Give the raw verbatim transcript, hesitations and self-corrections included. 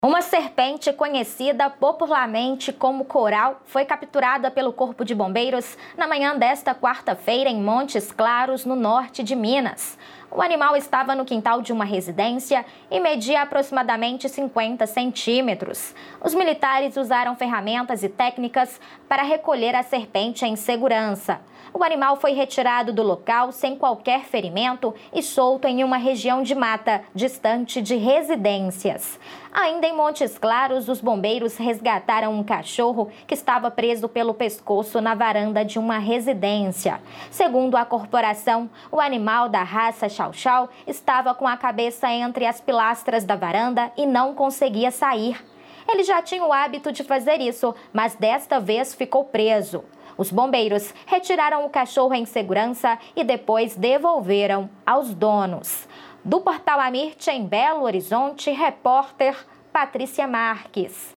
Uma serpente conhecida popularmente como coral foi capturada pelo Corpo de Bombeiros na manhã desta quarta-feira em Montes Claros, no norte de Minas. O animal estava no quintal de uma residência e media aproximadamente cinquenta centímetros. Os militares usaram ferramentas e técnicas para recolher a serpente em segurança. O animal foi retirado do local sem qualquer ferimento e solto em uma região de mata, distante de residências. Ainda em Montes Claros, os bombeiros resgataram um cachorro que estava preso pelo pescoço na varanda de uma residência. Segundo a corporação, o animal da raça Chow Chow estava com a cabeça entre as pilastras da varanda e não conseguia sair. Ele já tinha o hábito de fazer isso, mas desta vez ficou preso. Os bombeiros retiraram o cachorro em segurança e depois devolveram aos donos. Do Portal Amirte, em Belo Horizonte, repórter Patrícia Marques.